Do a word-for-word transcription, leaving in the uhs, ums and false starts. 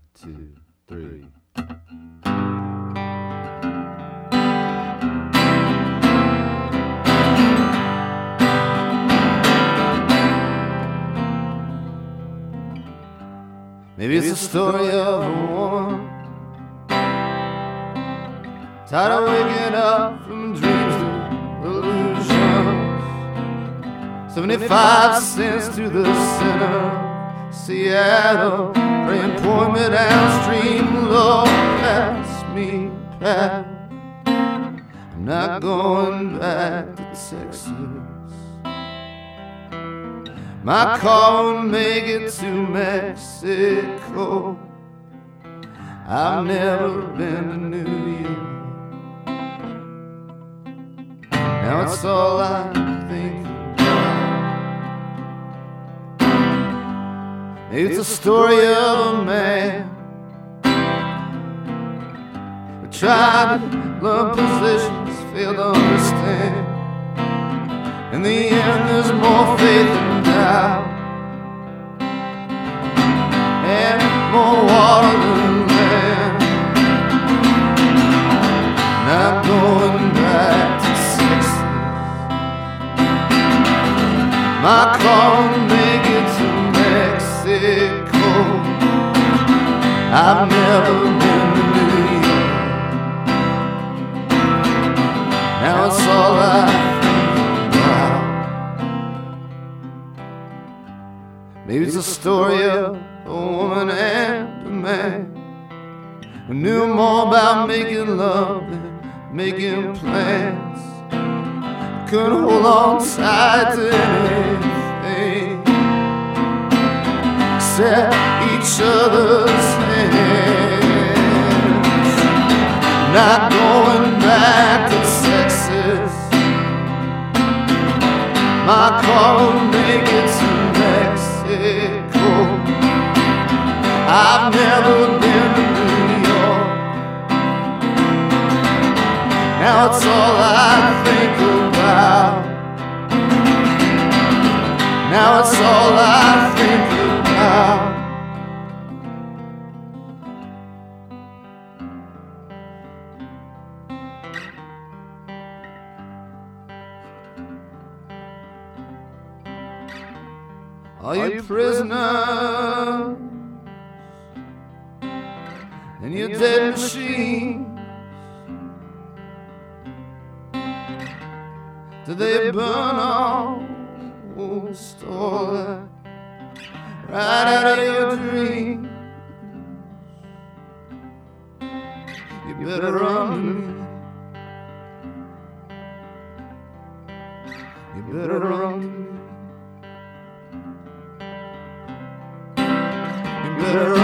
two, three. Maybe it's the story of a woman tired of waking up from dreams to illusions. Seventy-five cents to the center, Seattle, praying point me downstream, Lord, pass me past. I'm not going back to Texas. My car won't make it to Mexico. I've never been to New York. Now it's all I think about. It's a story of a man who tried to learn positions, failed to understand. In the end, there's more faith than doubt, and more water than land. Not going back to Texas. My car will make it to Mexico. I've never been to New York. Now it's all I. Maybe it's a story of a woman and a man who knew more about making love than making plans. Couldn't hold on tight to anything except each other's hands. Not going back to Texas. My car will make it to Mexico. I've never been to New York. Now it's all I think about. Now it's all I think about. Are you prisoners in your dead machine? Do they burn all or store that right out of your dreams? You better run to me. You better run to me. Better